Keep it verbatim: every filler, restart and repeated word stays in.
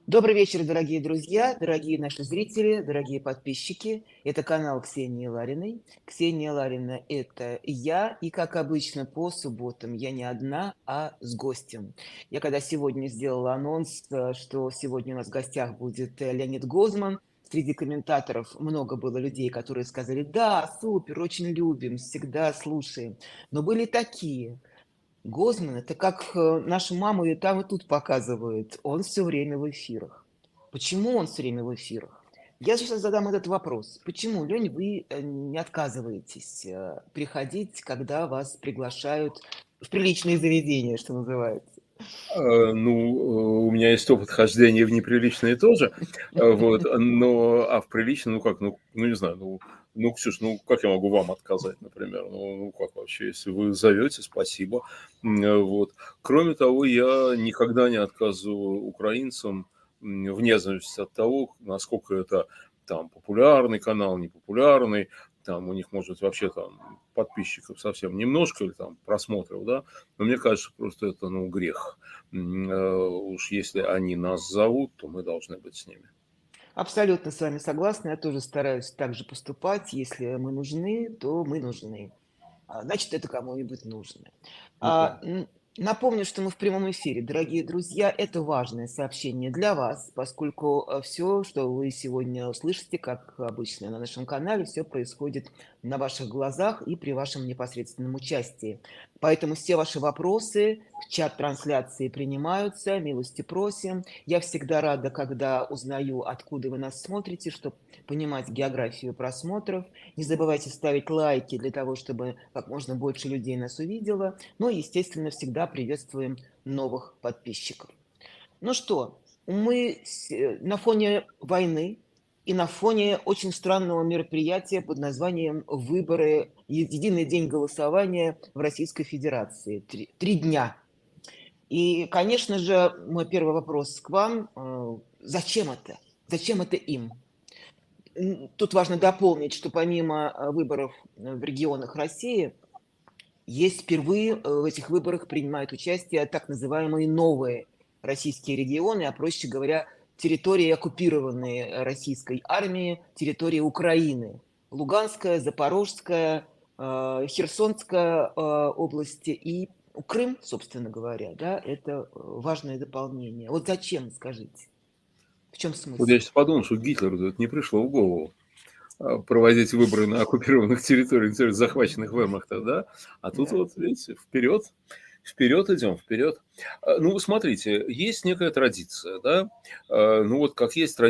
Добрый вечер, дорогие друзья, дорогие наши зрители, дорогие подписчики. Это канал Ксении Лариной. Ксения Ларина– это я, и, как обычно, по субботам я не одна, а с гостем. Я когда сегодня сделала анонс, э, что сегодня у нас в гостях будет э, Леонид Гозман, среди комментаторов много было людей, которые сказали: да, супер, очень любим, всегда слушаем. Но были такие. Гозман– это как э, нашу маму и там, и тут показывают. Он все время в эфирах. Почему он все время в эфирах? Я сейчас задам этот вопрос. Почему, Лень, вы э, не отказываетесь э, приходить, когда вас приглашают в приличные заведения, что называется? Э, ну, э, у меня есть опыт хождения в неприличные тоже, э, вот, но, а в приличные, ну как, ну, ну не знаю, ну, ну, Ксюш, ну как я могу вам отказать, например? Ну, ну как вообще, если вы зовете, спасибо. М, э, Вот. Кроме того, я никогда не отказываю украинцам, м, вне зависимости от того, насколько это там популярный канал, непопулярный, там у них может вообще там подписчиков совсем немножко или там просмотров, да, но мне кажется, просто это, ну, грех. М, э, Уж если они нас зовут, то мы должны быть с ними. Абсолютно с вами согласна. Я тоже стараюсь так же поступать. Если мы нужны, то мы нужны. А, значит, это кому-нибудь нужно. Ну, А, конечно. н- Напомню, что мы в прямом эфире. Дорогие друзья, это важное сообщение для вас, поскольку все, что вы сегодня услышите, как обычно на нашем канале, все происходит на ваших глазах и при вашем непосредственном участии. Поэтому все ваши вопросы в чат трансляции принимаются, милости просим. Я всегда рада, когда узнаю, откуда вы нас смотрите, чтобы понимать географию просмотров. Не забывайте ставить лайки для того, чтобы как можно больше людей нас увидело. Ну и, естественно, всегда приветствуем новых подписчиков. Ну что, мы на фоне войны и на фоне очень странного мероприятия под названием «Выборы. Единый день голосования в Российской Федерации». Три, три дня. И, конечно же, мой первый вопрос к вам. э, Зачем это? Зачем это им? Тут важно дополнить, что помимо э, выборов э, в регионах России, есть впервые э, в этих выборах принимают участие так называемые новые российские регионы, а проще говоря, территории, оккупированные российской армией, территории Украины. Луганская, Запорожская, э, Херсонская э, области и Крым, собственно говоря, да, это э, важное дополнение. Вот зачем, скажите? В чем Вот я смысл? сейчас подумал, что Гитлеру это не пришло в голову, а, проводить выборы на оккупированных территориях, территориях, захваченных вермахта, да? А тут Да. вот, видите, вперед, вперед идем, вперед. А, Ну, смотрите, есть некая традиция, да? А, Ну, вот как есть традиция